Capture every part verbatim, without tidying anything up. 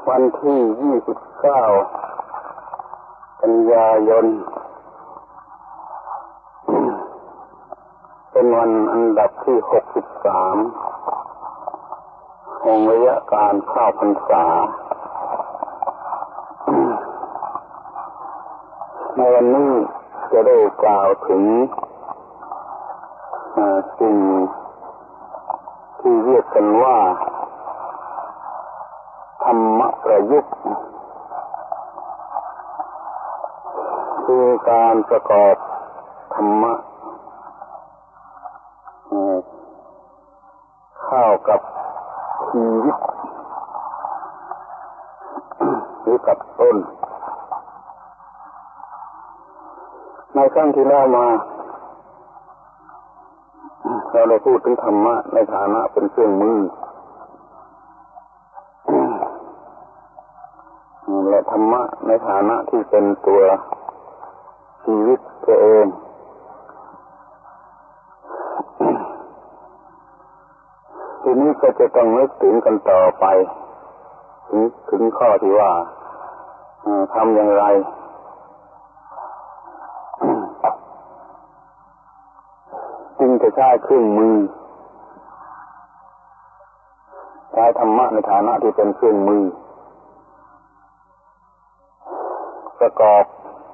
วันที่ยี่สิบเก้ากันยายนเป็นวันอันดับที่หกสิบสามแห่งระยะการเข้าพรรษาในวันนี้จะได้กล่าวถึงสิ่งที่เรียกกันว่าธรรมประยุกต์คือการประกอบธรรมะเข้ากับชีวิตหรือกับต้นในครั้งที่แล้วมาเราได้พูดถึงธรรมะในฐานะเป็นเครื่องมือและธรรมะในฐานะที่เป็นตัวชีวิตตัวเองทีนี้ก็จะต้องนึกถึงกันต่อไปถึงถึงข้อที่ว่าทำอย่างไรจึงจะใช้เครื่องมือใช้ธรรมะในฐานะที่เป็นเครื่องมือประกอบ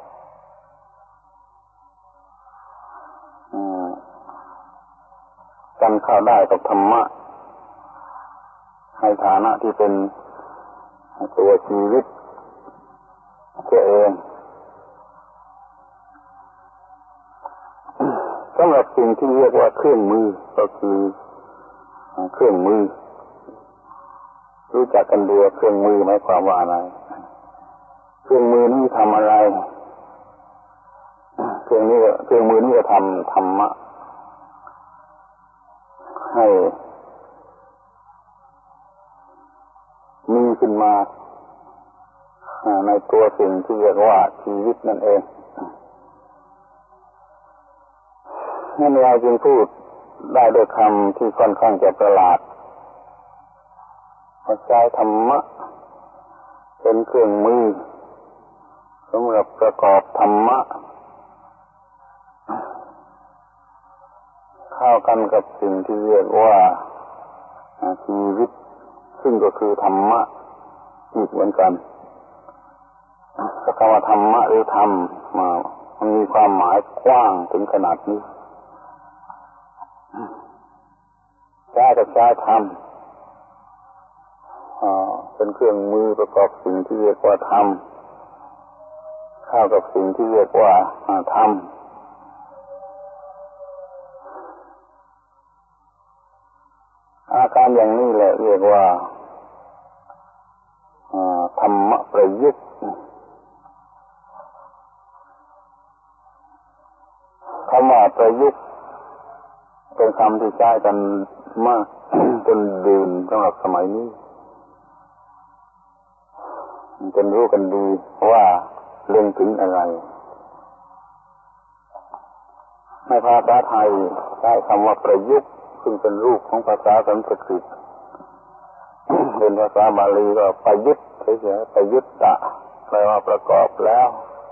กันเข้าได้กับธรรมะในฐานะที่เป็นตัวชีวิตตัวเองสำหรับสิ่งที่เรียกว่าเครื่องมือก็คือเครื่องมือรู้จักกันดีเครื่องมือหมายความว่าอะไรเครื่องมือนี้ทำอะไรเครื่องนี้เครื่องมือนี้ก็ทำธรรมะให้มีขึ้นมาในตัวสิ่งที่เรียกว่าชีวิตนั่นเองนั่นเราจึงพูดได้ด้วยคำที่ค่อนข้างจะประหลาดใช้ธรรมะเป็นเครื่องมือสำหรับประกอบธรรมะเข้ากันกับสิ่งที่เรียกว่าชีวิตซึ่งก็คือธรรมะอีกเหมือนกันคำว่าธรรมะหรือธรรมมามันมีความหมายกว้างถึงขนาดนี้ใช้กับใช้ธรรมเป็นเครื่องมือประกอบสิ่งที่เรียกว่าธรรมเข้ากับสิ่งที่เรียกว่าธรรมอาการอย่างนี้แหละเรียกว่าธรรมประยุกต์คำว่าประยุกต์เป็นคำที่ใช้กันมาก จนดื่นสำหรับสมัยนี้จนรู้กันดีว่าเรื่องถึงอะไรในภาษาไทยใช้คำว่าประยุกต์ซึ่งเป็นรูปของภาษาสันสกฤตเป็นภาษาบาลีก็ประยุทธ์เฉยๆประยุทตะแปลว่าประกอบแล้ว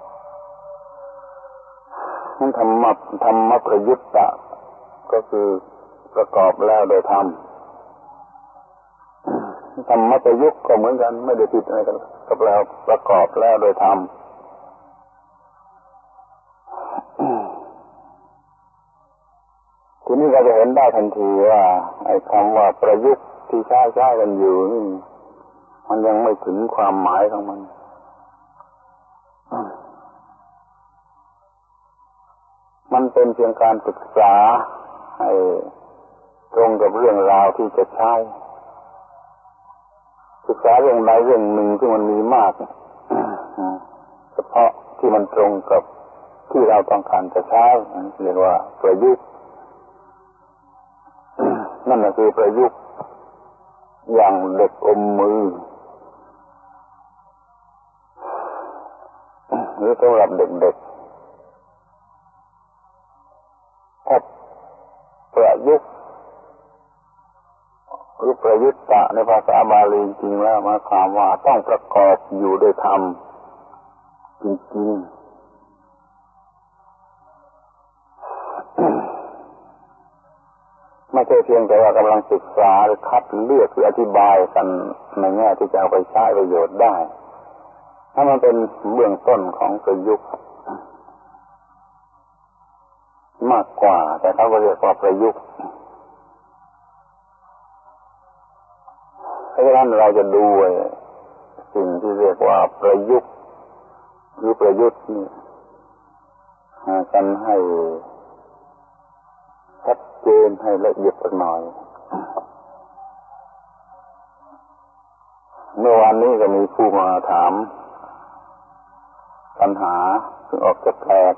นั่นธรรมะธรรมะประยุทตะก็คือประกอบแล้วโดยธรรมธรรมะประยุกต์ก็เหมือนกันไม่ได้ผิดอะไรกันก็แปลประกอบแล้วโดยธรรมทีนี้เราจะเห็นได้ทันทีว่าไอ้คำว่าประยุกต์ที่ใช้ใช้กันอยู่นี่มันยังไม่ถึงความหมายของมันมันเป็นเพียงการศึกษาให้ตรงกับเรื่องราวที่จะใช้ศึกษาเรื่องใดเรื่องหนึ่งที่มันมีมากเฉพาะที่มันตรงกับที่เราต้องการจะใช้เรียกว่าประยุกต์นั่นก็คือประยุกต์อย่างเด็กอมมือหรือสำหรับเด็กๆถ้าประยุกต์หรือประประยุตตะในภาษาบาลีจริงแล้วหมายความว่าต้องประกอบอยู่ด้วยธรรมจริงๆ ไม่ใช่เพียงแต่ว่ากำลังศึกษาหรือคัดเลือกหรืออธิบายกันในแง่ที่จะเอาไปใช้ประโยชน์ได้ถ้ามันเป็นเบื้องต้นของประยุกต์มากกว่าแต่เขาก็เรียกว่าประยุกต์เพราะฉะนั้นเราจะดูสิ่งที่เรียกว่าประยุกต์หรือประยุทธ์นี่กันให้ชัดเจนให้ละเอียดสักหน่อยเมื่อวานนี้ก็มีผู้มาถามปัญหาซึ่งออกจากแปลก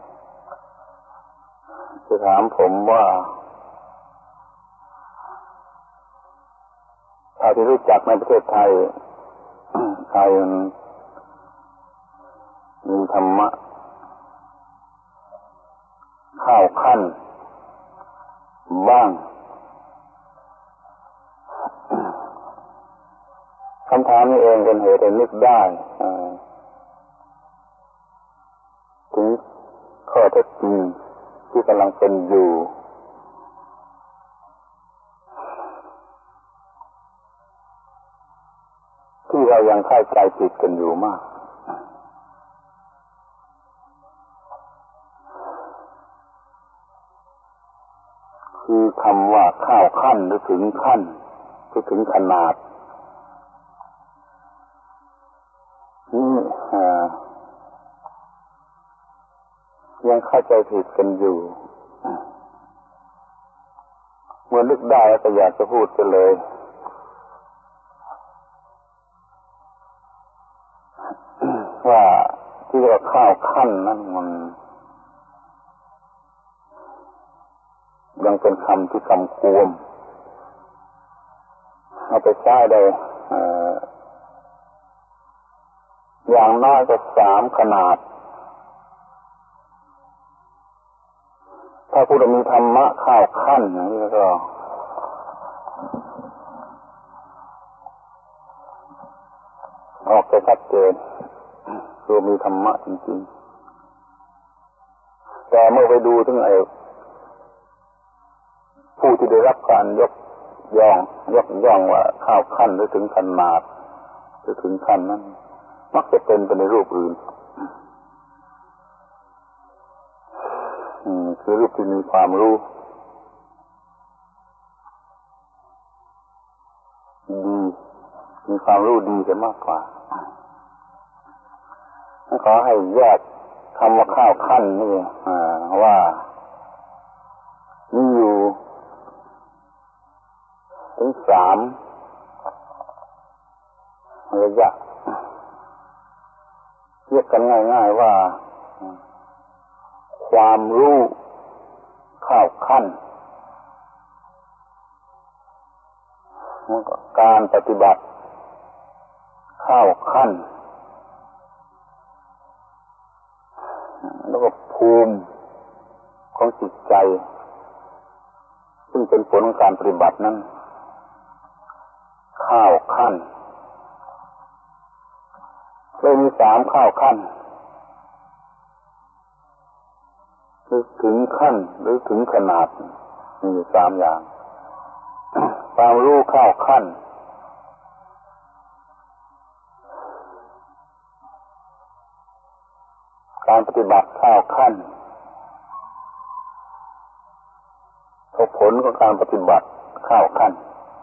จะถามผมว่าถ้าที่รู้จักในประเทศไทยใครมีธรรมะเข้าขั้นบ้างคำถามนี้เองเป็นเหตุให้นึกได้ถึงข้อเท็จจริงที่กำลังเป็นอยู่ที่เรายังเข้าใจผิดกันอยู่มากคือคำว่าเข้าขั้นหรือถึงขั้นหรือถึงขนาดนี่ยังเข้าใจผิดกันอยู่เมื่อนึกได้ก็อยากจะพูดกันเลยว่าที่เราเข้าขั้นนั้นมันยังเป็นคำที่คำควมเอาไปใช้ได้อย่างน้อยก็สามขนาดถ้าพูดว่ามีธรรมะเข้าขั้นอย่างนี้ก็ออกไปชัดเจนคือมีธรรมะจริงๆแต่เมื่อไปดูถึงไอ้ผู้ที่ได้รับการยกย่องยกย่องว่าเข้าขั้นหรือถึงขนาดหรือถึงขั้นนั้นมักจะเป็นไปในรูปอื่นคือรูปที่มีความรู้ดีมีความรู้ดีจะมากกว่าขอให้แยกคำว่าข้าวขั้นนี่ว่ามีอยู่ถึงสามระยะเรียกกันง่ายๆว่าความรู้ข้าวขั้นการปฏิบัติข้าวขั้นแล้วก็ภูมิของจิตใจซึ่งเป็นผลของการปฏิบัตินั้นข้าวขั้นเลยมีสามข้าวขั้นคือถึงขั้นหรือถึงขนาดมีอยู่สามอย่างความรู้ข้าวขั้นการปฏิบัติข้าวขั้นผลของการปฏิบัติข้าวขั้น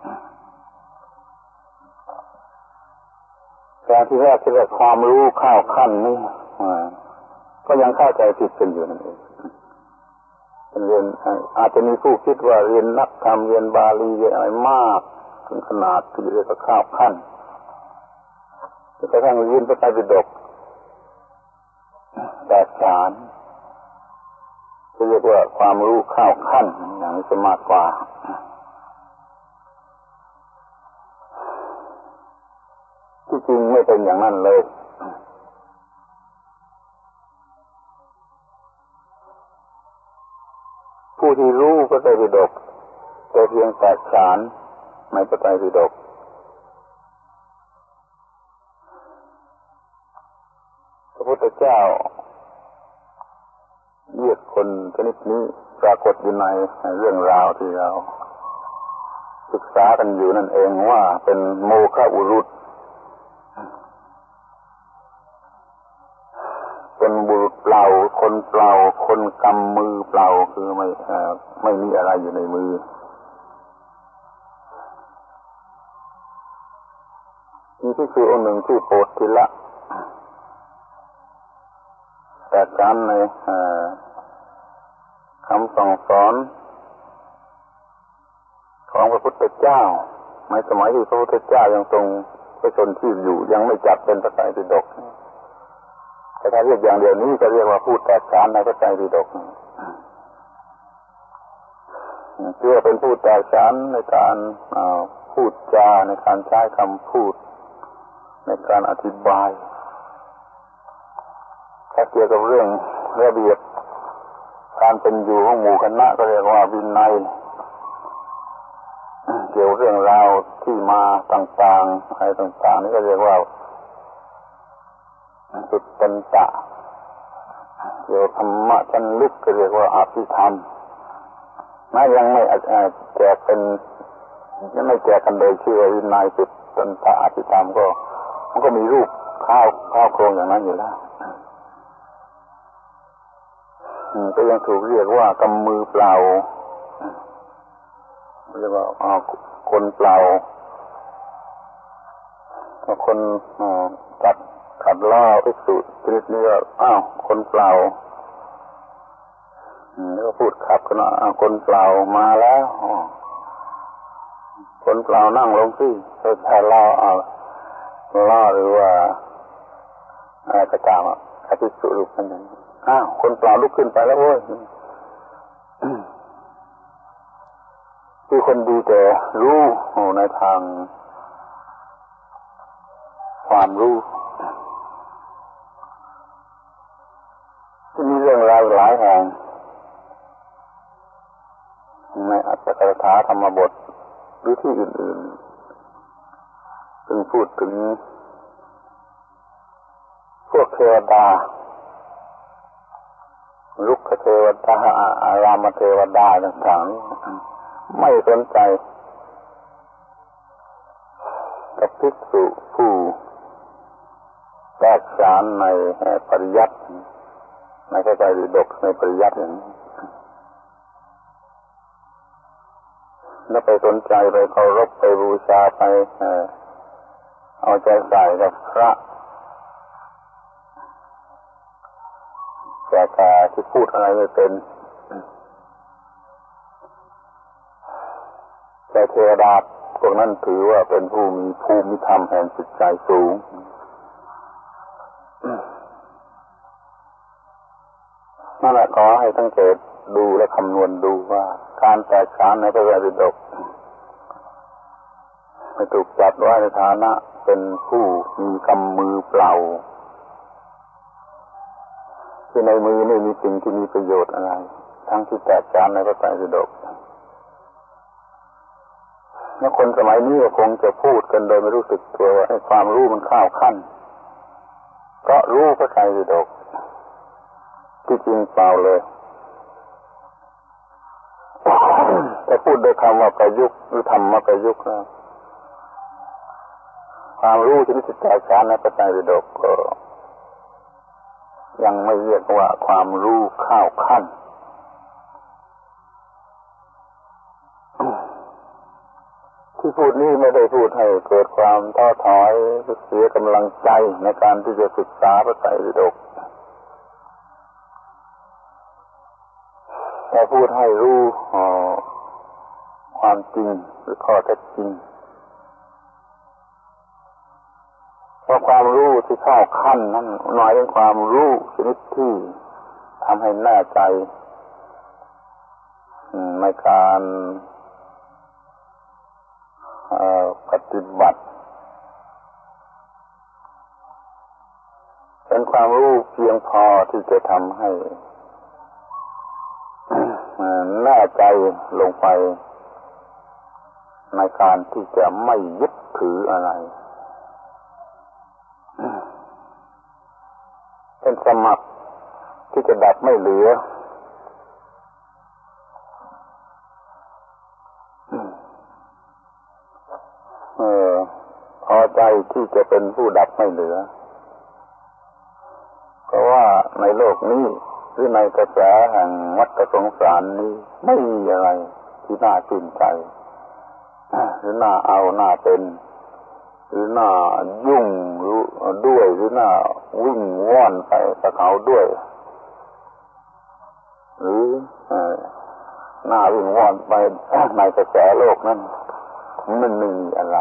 การที่แรกที่เรียกความรู้ข้าวขั้นนี่ก็ยังเข้าใจผิดกันอยู่นั่นเองเรียนอาจจะมีผู้คิดว่าเรียนนักธรรมเรียนบาลีเรียนอะไรมากถึงขนาดที่เรียกว่าข้าวขั้นจนกระทั่งเรียนพระไตรปิฎกแตกฉานจะเรียกว่าความรู้ข้าวขั้นอย่างนี้จะมากกว่าที่จริงไม่เป็นอย่างนั้นเลยผู้ที่รู้พระไตรปิฎกแต่เพียงแตกฉานในพระไตรปิฎกพระพุทธเจ้าเรียกคนชนิดนี้ปรากฏอยู่ในเรื่องราวที่เราศึกษากันอยู่นั่นเองว่าเป็นโมฆะบุรุษเป็นบุรุษเปล่าคนเปล่าคนกำมือเปล่าคือไม่ไม่มีอะไรอยู่ในมือมีที่คือองค์หนึ่งที่โปรดทิละแต่การในคำสั่งสอนของพระพุทธเจ้าในสมัยที่พระพุทธเจ้ายังทรงพระชนชีพอยู่ยังไม่จัดเป็นพระไตรปิฎกแต่ถ้าเรียกอย่างเดียวนี้ก็เรียกว่าพูดแตกฉานในพระไตรปิฎกเพื่อเป็นผู้แตกฉานในการพูดจาในการใช้คำพูดในการอธิบายถ้าเกี่ยวกับเรื่องระเบียบการเป็นอยู่ของหมู่คณะก็เรียกว่าวินัยเกี่ยวเรื่องราวที่มาต่างๆอะไรต่างๆนี่ก็เรียกว่าสุตตันตะเกี่ยวธรรมะชั้นลึกก็เรียกว่าอภิธรรมน่ายังไม่แจกเป็นยังไม่แจกกันโดยชื่อวินัยสุตตันตะอภิธรรมก็มันก็มีรูปข้าวข้าวโครงอย่างนั้นอยู่แล้วก็ยังถูกเรียกว่ากำมือเปล่าเรียกว่าคนเปล่าคนตัดขัดล่อภิกษุชนิดนี้ก็อ้าวคนเปล่าแล้วก็พูดขับกันว่าคนเปล่ามาแล้วคนเปล่านั่งลงสิเขาจะล่อเอาล่อหรือว่าอะไรก็ตามอ่ะภิกษุรูปนั้นอ้าวคนเปล่าลุกขึ้นไปแล้วโว้ยคือคนดีแต่รู้ในทางความรู้ที่มีเรื่องราวหลายแห่งในอัตถกถาธรรมบทหรือที่อื่นๆซึ่งพูดถึงพวกเทวดาลุกเทวดาอารามเทวดาต่างๆไม่สนใจกับภิกษุผู้แตกฉานในปริยัติในพระไตรปิฎกในปริยัติอย่างนี้แล้วไปสนใจไปเคารพไปบูชาไปเอาใจใส่กับพระแต่กาที่พูดอะไรไม่เป็นแต่เทวดาพวกนั้นถือว่าเป็นผู้มีภูมิธรรมแห่งจิตใจสูงนั่นแหละขอให้สังเกตดูและคำนวณดูว่าการแตกฉานในพระไตรปิฎกไม่ถูกจัดไว้ในฐานะเป็นผู้มีกำมือเปล่าที่ในมือไม่มีสิ่งที่มีประโยชน์อะไรทั้งที่แตกฉานในพระไตรปิฎกแล้วคนสมัยนี้ก็คงจะพูดกันโดยไม่รู้สึกตัวว่าให้ความรู้มันข้าวขั้นก็รู้พระไตรปิฎกที่จริงเปล่าเลยแต่พูดโดยคำว่าประยุกต์หรือธรรมะประยุกต์นะความรู้ที่นิสแตกฉานในพระไตรปิฎกก็ยังไม่เรียกว่าความรู้ข้าวขั้นที่พูดนี้ไม่ได้พูดให้เกิดความท้อถอยเสียกำลังใจในการที่จะศึกษาพระไตรปิฎกแต่พูดให้รู้ความจริงหรือข้อเท็จจริงเพราะความรู้ที่เข้าขั้นนั้นหมายถึงความรู้ชนิดที่ทำให้แน่ใจในการปฏิบัติเป็นความรู้เพียงพอที่จะทำให้แน่ใจลงไปในการที่จะไม่ยึดถืออะไรเป็นสมัครที่จะดับไม่เหลือเออพอใจที่จะเป็นผู้ดับไม่เหลือเพราะว่าในโลกนี้หรือในกระแสแห่งวัฏสงสารนี้ไม่มีอะไรที่น่าชื่นใจหรือน่าเอาน่าเป็นหรือน่ายุ่งด้วยหรือน่าวิ่งว่อนไปกับเขาด้วยหรือน่าวิ่งว่อนไปในกระแสโลกนั้นมันไม่มีอะไร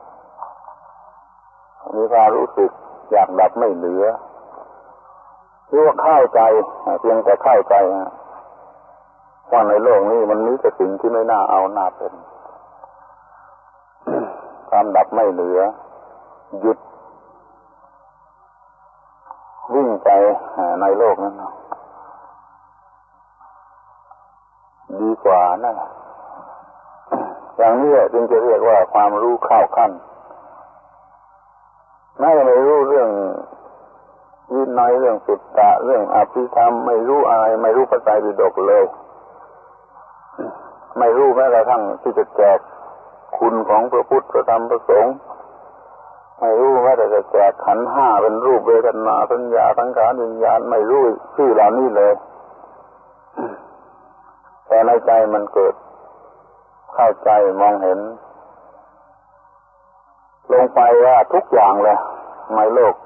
มีความรู้สึกอยากดับไม่เหลือหรือว่าเข้าใจเพียงแต่เข้าใจว่าในโลกนี้มันมีแต่สิ่งที่ไม่น่าเอาน่าเป็นความดับไม่เหลือหยุดวิ่งไปในโลกนั้นดีกว่านะอย่างนี้จึงจะเรียกว่าความรู้เข้าขั้นไม่ไม่รู้เรื่องวินัยเรื่องสุตตะเรื่องอภิธรรมไม่รู้อะไรไม่รู้พระไตรปิฎกเลยไม่รู้แม้กระทั่งที่จะแจกคุณของพระพุทธพระธรรมพระสงฆ์ไม่รู้แม้แต่จะแจกขันธ์ห้าเป็นรูปเวทนาสัญญาสังขารวิญญาณไม่รู้ชื่อเหล่านี้เลยแต่ในใจมันเกิดเข้าใจมองเห็นลงไปว่าทุกอย่างเลยในโลก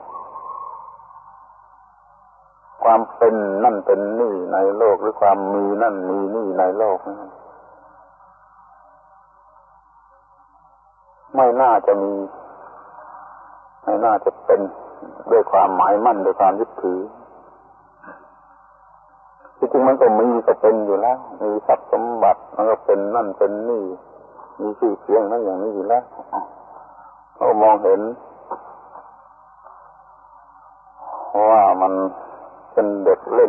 ความเป็นนั่นเป็นนี่ในโลกหรือความมีนั่นมีนี่ในโลกไม่น่าจะมีไม่น่าจะเป็นด้วยความหมายมั่นด้วยความยึดถือที่จริงมันก็มีก็เป็นอยู่แล้วมีทรัพย์สมบัติมันก็เป็นนั่นเป็นนี่มีชื่อเสียงนั่นอย่างนี้อยู่แล้วเรามองเห็นว่ามันเป็นเด็กเล่น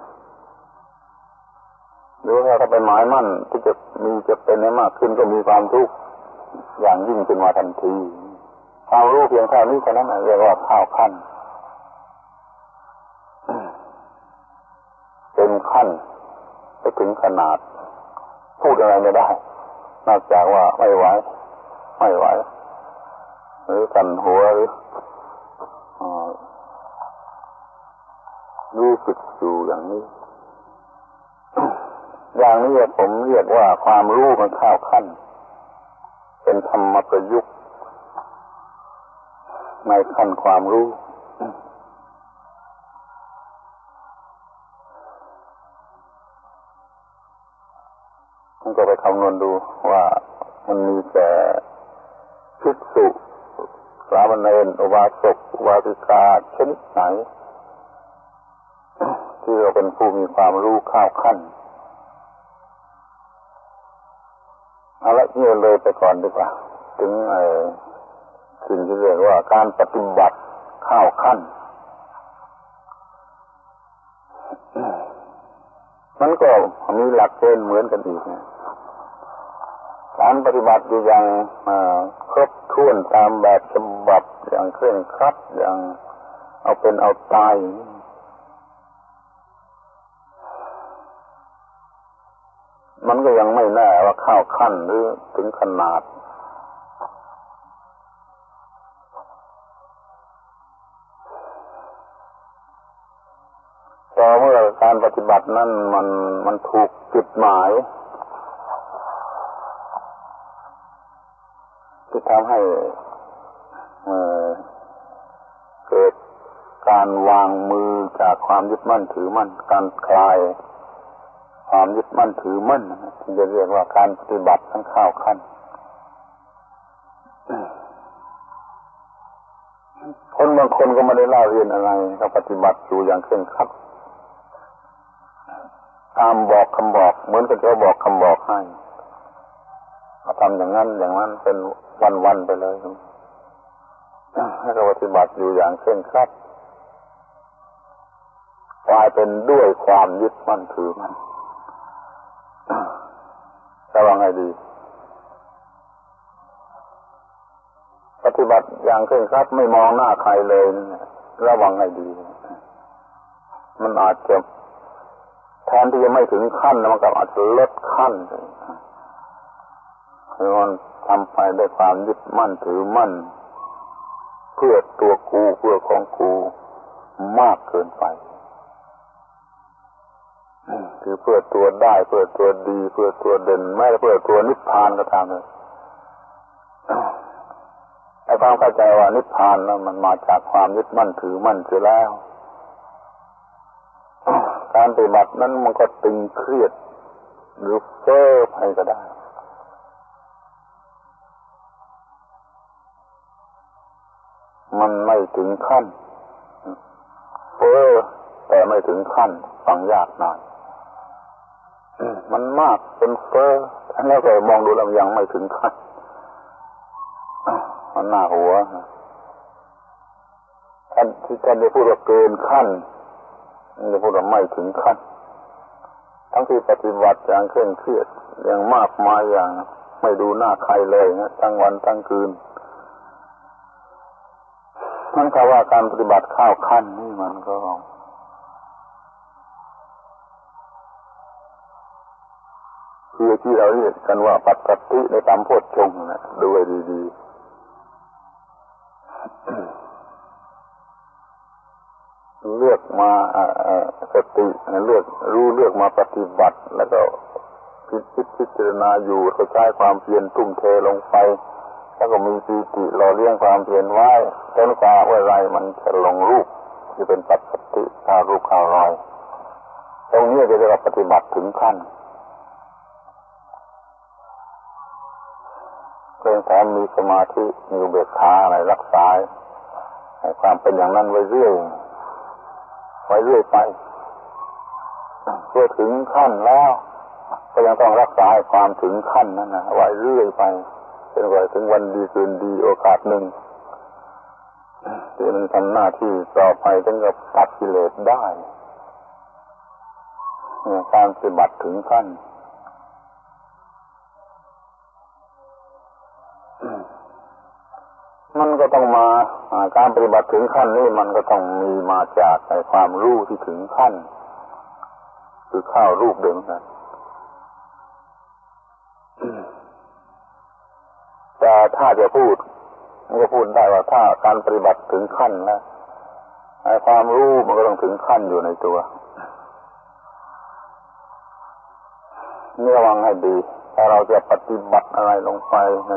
หรือว่าถ้าไปหมายมั่นที่จะมีจะเป็นให้มากขึ้นก็มีความทุกข์อย่างยิ่งขึ้นมาทันทีความรู้เพียงเท่านี้แค่นั้นเรียกว่าเข้าขั้นเป็นขั้นไปถึงขนาดพูดอะไรไม่ได้นอกจากว่าไม่ไหวไม่ไหวหรือสั่นหัวหรือรู้สึกอยู่อย่างนี้อย่างนี้ผมเรียกว่าความรู้มันเข้าขั้นเป็นธรรมประยุกต์ในขั้นความรู้มันก็ไปคำนวณดูว่ามันมีแต่ภิกษุสามเณรอุบาสกอุบาสิกาชนิดไหนที่เราเป็นผู้มีความรู้เข้าขั้นเอาละนี่เลยไปก่อนดีกว่าถึงไอ้สิ่งที่เรียกว่าการปฏิบัติเข้าขั้นมันก็มีหลักเกณฑ์เหมือนกันอีกนะการปฏิบัติอยู่อย่างครบถ้วนตามแบบฉบับอย่างเคร่งครัดอย่างเอาเป็นเอาตายมันก็ยังไม่แน่ว่าเข้าขั้นหรือถึงขนาดต่อเมื่อการปฏิบัตินั้นมันมันถูกจุดหมายที่ทำให้เอ่อเกิดการวางมือจากความยึดมั่นถือมั่นการคลายความยึดมั่นถือมั่นที่จะเรียกว่าการปฏิบัติทั้งเข้าขั้นคนบางคนก็ไม่ได้เล่าเรียนอะไรก็ปฏิบัติอยู่อย่างเคร่งครัดตามบอกคำบอกเหมือนกับเขาบอกคำบอกให้เขาทำอย่างนั้นอย่างนั้นเป็นวันๆไปเลยให้เขาปฏิบัติอยู่อย่างเคร่งครัดกลายเป็นด้วยความยึดมั่นถือมั่นระวังให้ดีฏิบัติอย่างเคร่งครัดไม่มองหน้าใครเลยระวังให้ดีมันอาจจะแทนที่จะไม่ถึงขั้นมันก็อาจจะลดขั้นคือมันทำไปด้วยความยึดมั่นถือมั่นเพื่อตัวกูเพื่อของกูมากเกินไปคือเพื่อตัวได้เพื่อตัวดีเพื่อตัวเด่นไม่เพื่อตัวนิพพานก็ตามเลยไอ้ความเข้าใจว่านิพพานนั้นมันมาจากความยึดมั่นถือมั่นเสียแล้วการปฏิบัตินั้นมันก็ตึงเครียดหรือเฟ้อไปก็ได้มันไม่ถึงขั้นเฟ้อแต่ไม่ถึงขั้นฟังยากหน่อยมันมากเป็นเฟ้อแล้วก็มองดูแล้วยังไม่ถึงขั้นมันหน้าหัวท่านที่ท่านได้พูดว่าเกินขั้นจะพูดว่าไม่ถึงขั้นทั้งที่ปฏิบัติอย่างเคร่งเครียดอย่างมากมายอย่างไม่ดูหน้าใครเลยนะทั้งวันทั้งคืนนั่นคือว่าการปฏิบัติเข้าขั้นนี่มันก็คือที่เราเรียกกันว่าปัจจัตติในตามโพชฌงค์นะดูให้ดีๆเลือกมาสติเลือกรู้เลือกมาปฏิบัติแล้วก็พิจิตพิจารณาอยู่ก็ใช้ความเพียรทุ่มเทลงไปแล้วก็มีปีติหล่อเลี้ยงความเพียรไว้จนกว่าเมื่อไรมันจะลงรูปจะเป็นปัจจัตติถ้ารูปข่าวลอยตรงนี้จะเรียกว่าปฏิบัติถึงขั้นเพียงแต่มีสมาธิมีอุเบกขาอะไรรักษาให้ความเป็นอย่างนั้นไว้เรื่อยไว้เรื่อยไปเพื่อถึงขั้นแล้วก็ยังต้องรักษาความถึงขั้นนั้นนะไว้เรื่อยไปจนกว่าถึงวันดีคืนดีโอกาสหนึ่งที่มันทำหน้าที่ต่อไปถึงกับตัดกิเลสได้การปฏิบัติถึงขั้นมันก็ต้องมาการปฏิบัติถึงขั้นนี้มันก็ต้องมีมาจากในความรู้ที่ถึงขั้นคือเข้ารูปเดิมนะแต่ถ้าจะพูดมันก็พูดได้ว่าถ้าการปฏิบัติถึงขั้นแล้วในความรู้มันก็ต้องถึงขั้นอยู่ในตัวนี่ระวังให้ดีถ้าเราจะปฏิบัติอะไรลงไปใน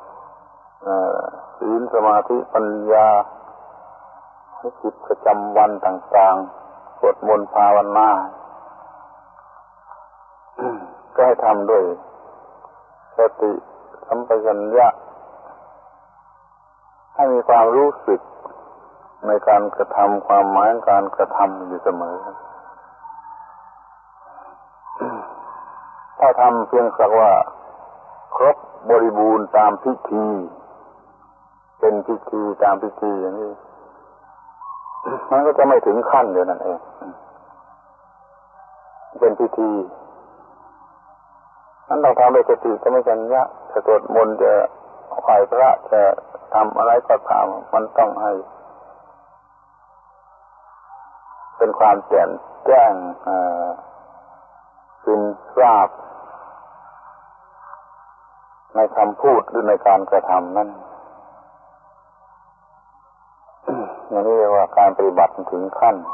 ศีลสมาธิปัญญาจิตประจำวันต่างๆสวดมนต์ภาวนาก็ให้ทำด้วยสติสัมปชัญญะให้มีความรู้สึกในการกระทำความหมายการกระทำอยู่เสมอถ้าทำเพียงสักว่าครบบริบูรณ์ตามพิธีเป็นพิธีตามพิธีอย่างนี้มันก็จะไม่ถึงขั้นเดียวนั่นเองเป็นพิธีนั้นเราทำด้วยสติสัมปชัญญะจะสวดมนต์จะไหว้พระจะทำอะไรก็ตามมันต้องให้เป็นความแจ่มแจ้งซึมซาบในคำพูดหรือในการกระทำนั้นอย่างนี้เรียกว่าการปฏิบัติถึงขั้น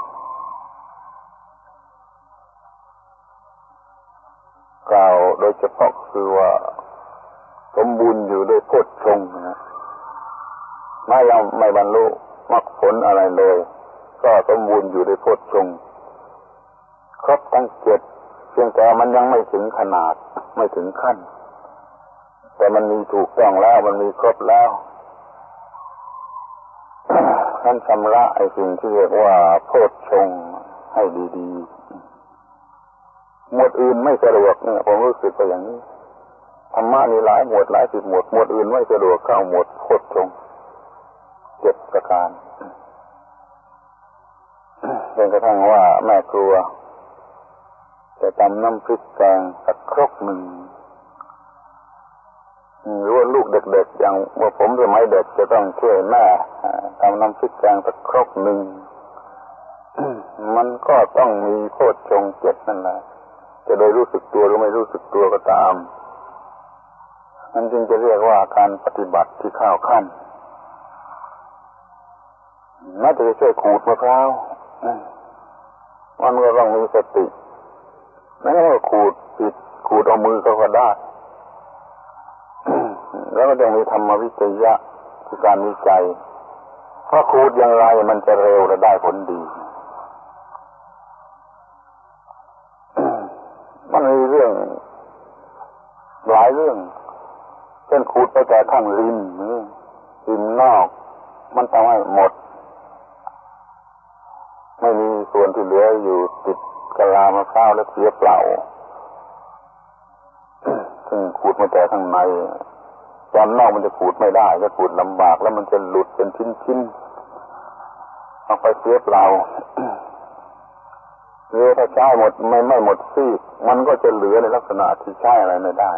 กล่าวโดยเฉพาะคือว่าสมบูรณ์อยู่ด้วยโพชฌงค์นะไม่เราไม่บรรลุมรรคผลอะไรเลยก็สมบูรณ์อยู่ด้วยโพชฌงค์ครบทั้งเจ็ดเพียงแต่มันยังไม่ถึงขนาดไม่ถึงขั้นแต่มันมีถูกต้องแล้วมันมีครบแล้วท่านชำระไอ้สิ่งที่เรียกว่าโพชฌงค์ให้ดีๆหมวดอื่นไม่สะดวกเนี่ยผมรู้สึกว่าอย่างนี้ธรรมะมีหลายหมวดหลายสิบหมวดหมวดอื่นไม่สะดวกเข้าหมวดโพชฌงค์เจ็ดประการจนกระทั่งว่าแม่ครัวจะทำน้ำพริกแกงสักครกหนึ่งหรือว่าลูกเด็กๆอย่างเมื่อผมสมัยเด็กจะต้องช่วยแม่ทำน้ำพริกแกงสักครกหนึ่ง มันก็ต้องมีโพชฌงค์เจ็ดนั่นแหละจะโดยรู้สึกตัวหรือไม่รู้สึกตัวก็ตามนั่นจึงจะเรียกว่าการปฏิบัติที่เข้าขั้นน่าจะช่วยขูดมะพร้าวมันก็ต้องมีสติไม่ใช่ว่าขูดผิดขูดเอามือก็ก็ได้ แล้วก็ต้องมีธรรมวิจยะคือการวิจัยเพราะขูดอย่างไรมันจะเร็วและได้ผลดี มันมีเรื่องหลายเรื่องเช่นขูดไปแต่ข้างริมริมนอกมันทำให้หมดไม่มีส่วนที่เหลืออยู่ติดกะลามะพร้าวและเสียเปล่า ซึ่งขูดมาแต่ข้างในตอนนอกมันจะขูดไม่ได้จะขูดลำบากแล้วมันจะหลุดเป็นชิ้นๆเอาไปเสียเปล่า หรือถ้าใช้หมดไม่ไม่หมดซีกมันก็จะเหลือในลักษณะที่ใช้อะไรไม่ได้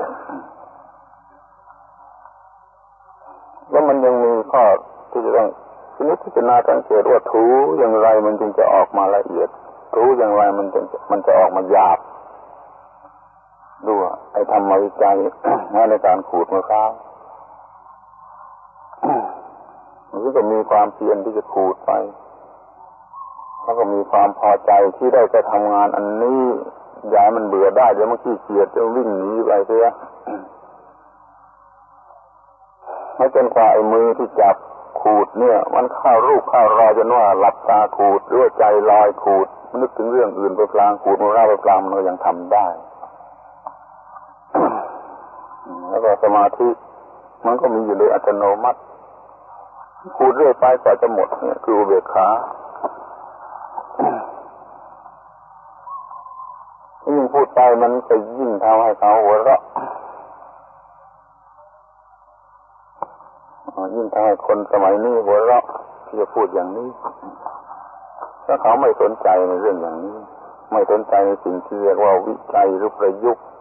แล้วมันยังมีข้อที่จะต้องทีนี้พิจารณาสังเกตว่าถูอย่างไรมันจึงจะออกมาละเอียดถูอย่างไรมันจึงมันจะออกมาหยาบดูไอ้ทำมาวิจัย ในการขูดมะพร้าวมันก็มีความเพียรที่จะขูดไปแล้วก็มีความพอใจที่ได้จะทำงานอันนี้ย้ายมันเบื่อได้เดี๋ยวมันขี้เกียจจะวิ่งหนีไปเสียไม่จนกว่าไอ้มือที่จับขูดเนี่ยมันเข้ารูปเข้ารอยจนว่าหลับตาขูดหรือว่าใจลอยขูดนึกถึงเรื่องอื่นไปพลางขูดมะพร้าวไปพลางมันก็ยังทำได้ แล้วก็สมาธิมันก็มีอยู่โดยอัตโนมัติขูดเรื่อยไปกว่าจะหมดเนี่ยคืออุเบกขายิ่งพูดไปมันก็ยิ่งทำให้เขาหัวเราะยิ่งทำให้คนสมัยนี้หัวเราะที่จะพูดอย่างนี้ถ้าเขาไม่สนใจในเรื่องอย่างนี้ไม่สนใจในสิ่งที่เรียกว่าวิจัยหรือประยุกต์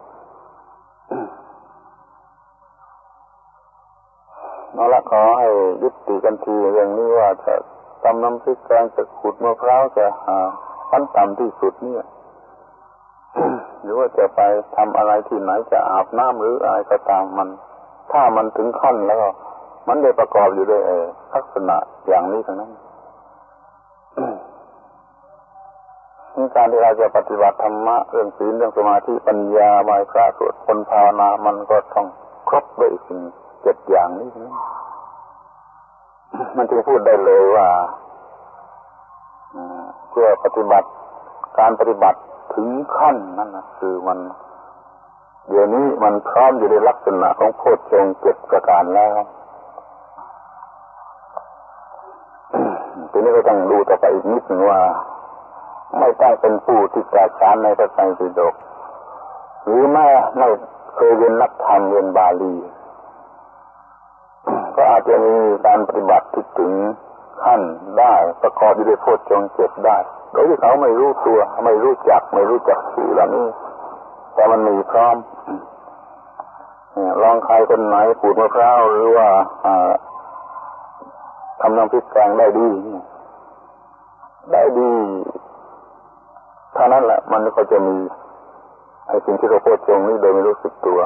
เอาละขอให้ยุติกันทีเรื่องนี้ว่าจะทำน้ำพริกแกงจะขูดมะพร้าวจะหาขั้นต่ำที่สุดเนี่ย หรือว่าจะไปทำอะไรที่ไหนจะอาบน้ำหรืออะไรก็ตามมันถ้ามันถึงขั้นแล้วก็มันได้ประกอบอยู่ด้วยลักษณะอย่างนี้ทั้งนั้นนี่การที่เราจะปฏิบัติธรรมะเรื่องศีลเรื่องสมาธิปัญญาไหว้พระสวดมนต์ภาวนามันก็ต้องครบด้วยสิ่งเจ็ดอย่างนี้นะมันจึงพูดได้เลยว่าเพื่อปฏิบัติการปฏิบัติถึงขั้นนั้นนะคือมันเดี๋ยวนี้มันพร้อมอยู่ในลักษณะของโพชฌงค์เจ็ดประการแล้วทีนี้ก็ต้องดูต่อไปอีกนิดหนึ่งว่าไม่ต้องเป็นผู้ที่แตกฉานในพระไตรปิฎกหรือแม้ไม่เคยเรียนนักธรรมเรียนบาลีก็อาจจะมีการปฏิบัติที่ถึงขั้นได้ประกอบด้วยโพชฌงค์เจ็ดได้โดยที่เขาไม่รู้ตัวไม่รู้จักไม่รู้จักชื่อเหล่านี้แต่มันมีพร้อมลองใครคนไหนขูดมะพร้าวหรือว่าทำน้ำพริกแกงได้ดีได้ดีเท่านั้นแหละมันก็จะมีไอ้สิ่งที่เราโพชฌงค์นี้โดยไม่รู้สึกตัว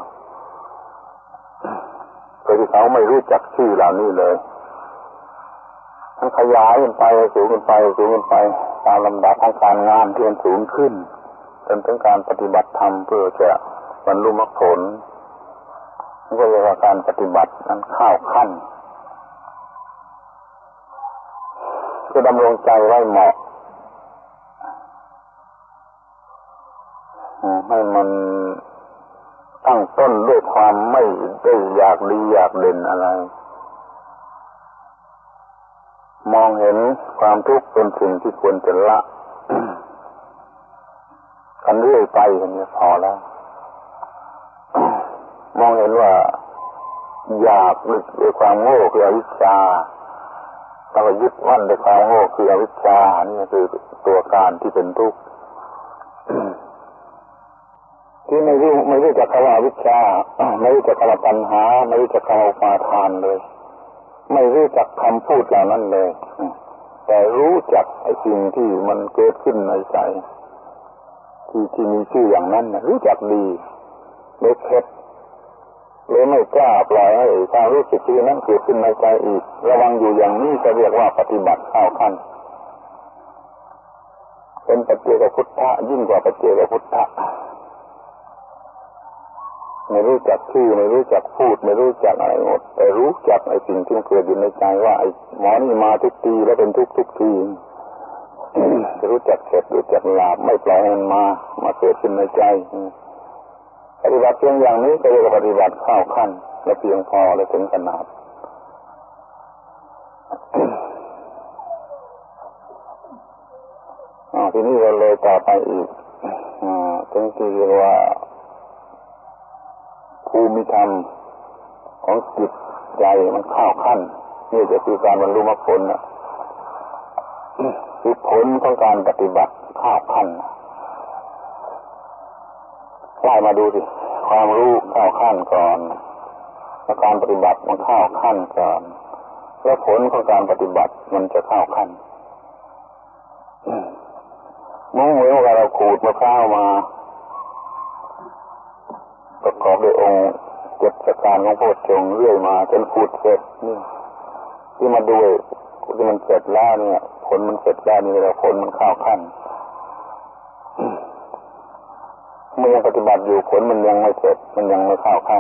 โดยที่เขาไม่รู้จักชื่อเหล่านี้เลยมันขยายขึ้นไปสูงขึ้นไปสูงขึ้นไปตามลำดับของการงานที่มันสูงขึ้นจนถึงการปฏิบัติธรรมเพื่อจะบรรลุมรรคผลนี่ก็เรียกว่าการปฏิบัตินั้นเข้าขั้นก็ดำรงใจไว้เหมาะให้มันตั้งต้นด้วยความไม่ได้อยากดีอยากเด่นอะไรมองเห็นความทุกข์เป็นสิ่งที่ควรจะละ กันเรื่อยไปกันนี้พอแล้ว มองเห็นว่าอยากลึกด้วยความโง่คืออวิชชาแล้วก็ยึดมั่นด้วยความโง่คืออวิชชานี่คือตัวการที่เป็นทุกข์ที่ไม่รู้ไม่รู้จักคำว่าวิชชาไม่รู้จักคำว่าตัณหาไม่รู้จักคำว่าอุปาทานเลยไม่รู้จักคำพูดเหล่านั้นเลยแต่รู้จักไอ้สิ่งที่มันเกิดขึ้นในใจที่ที่มีชื่ออย่างนั้นรู้จักดีเลยเข็ดเลยไม่กล้าปล่อยให้ความรู้สึกที่นั้นเกิดขึ้นในใจอีกระวังอยู่อย่างนี้จะเรียกว่าปฏิบัติเข้าขั้นเป็นปัจเจกพุทธะยิ่งกว่าปัจเจกพุทธะไม่รู้จักชื่อไม่รู้จักพูดไม่รู้จักอะไรหมดแต่รู้จักไอ้สิ่งที่เกิดอยู่ในใจว่าไอ้หมอนี่มาทุกทีแล้วเป็นทุกทุกทีรู้จักเข็ดรู้จักหลาบไม่ปล่อยให้มันมามาเกิดขึ้นในใจปฏิบัติเพียงอย่างนี้ก็เรียกว่าปฏิบัติเข้าขั้นและเพียงพอและถึงขนาดอ๋อทีนี้เราเลยต่อไปอีกอ่าถึงที่เรียกว่าภูมิธรรมของจิตใจมันเข้าขั้นนี่จะคือการบรรลุมรรคผลนะคือผลของการปฏิบัติเข้าขั้นไล่มาดูสิความรู้เข้าขั้นก่อนแล้วการปฏิบัติมันเข้าขั้นก่อนแล้วผลของการปฏิบัติมันจะเข้าขั้นเมื่อเมื่อเราขูดมะพร้าวมาประกอบด้วยองค์เจ็ดประการของโพชฌงค์เรื่อยมาจนขูดเสร็จนี่ที่มาดูที่มันเสร็จแล้วเนี่ยผลมันเสร็จแล้วนี่เราผลมันเข้าขั้นเมื่อยังปฏิบัติอยู่ผลมันยังไม่เสร็จมันยังไม่เข้าขั้น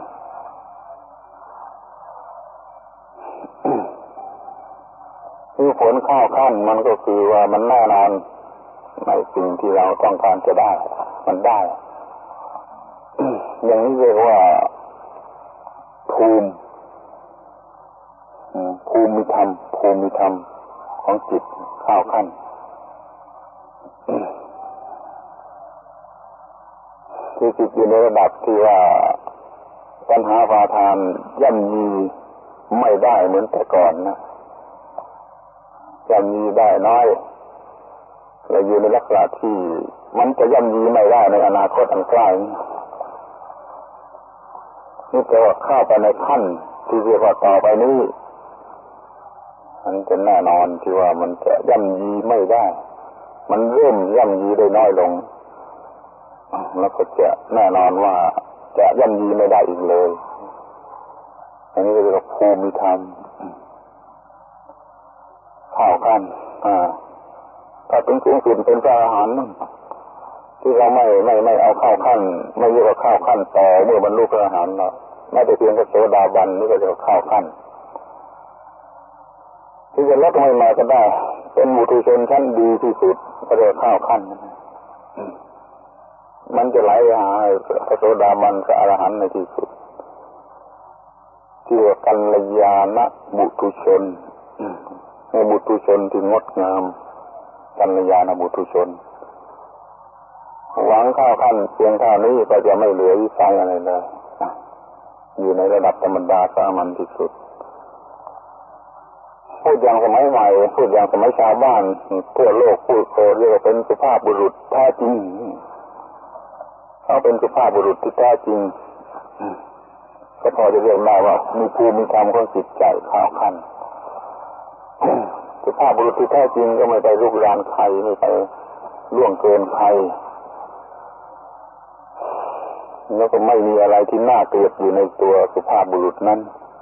ที่ผลเข้าขั้นมันก็คือว่ามันแน่นอนในสิ่งที่เราต้องการจะได้มันได้อย่างนี้เรียกว่าภูมิภูมิธรรมภูมิธรรมของจิตเข้าขั้นคือจิตอยู่ในระดับที่ว่าปัญหาปาทานย่ำยีไม่ได้เหมือนแต่ก่อนนะย่ำยีได้น้อยและอยู่ในลักษณะที่มันจะย่ำยีไม่ได้ในอนาคตอันใกล้นี่แปลว่าเข้าไปในขั้นที่เรียกว่าต่อไปนี้มันจะแน่นอนที่ว่ามันจะย่ำยีไม่ได้มันเริ่มย่ำยีได้น้อยลงแล้วก็จะแน่นอนว่าจะย่ำยีไม่ได้อีกเลยอันนี้เรียกว่าภูมิธรรมเข้าขั้นอ่าถ้าถึงสูงสุดเป็นพระอรหันต์ที่เราไม่ไม่ไม่เอาเข้าขั้นไม่เรียกว่าเข้าขั้นต่อเมื่อบรรลุพระอรหันต์แล้วไม่ได้เพียงแค่โสดาบันนี่ก็จะเข้าขั้นที่จะลดลงมาก็ได้เป็นปุถุชนชั้นดีที่สุดก็จะเข้าขั้นมันจะไหลหาพระโสดาบันกับอรหันต์ในที่สุดที่ว่ากัลยาณบุตุชนในบุตุชนที่งดงามกัลยาณบุตุชนหวังเข้าขั้นเพียงเท่านี้ก็จะไม่เหลือวิสัยอะไรเลยอยู่ในระดับธรรมดาสามัญที่สุดพูดอย่างสมัยใหม่พูดอย่างสมัยชาวบ้านทั่วโลกพูดโอเรียกว่าเป็นสุภาพบุรุษแท้จริงเขาเป็นสุภาพบุรุษที่แท้จริงก็พอจะเรียกได้ว่ามีภูมิธรรมของจิตใจเข้าขั้นสุภาพบุรุษที่แท้จริงก็ไม่ไปลุกรานใครไม่ไปล่วงเกินใครแล้วก็ไม่มีอะไรที่น่าเกลียดอยู่ในตัวสุภาพบุรุษนั้น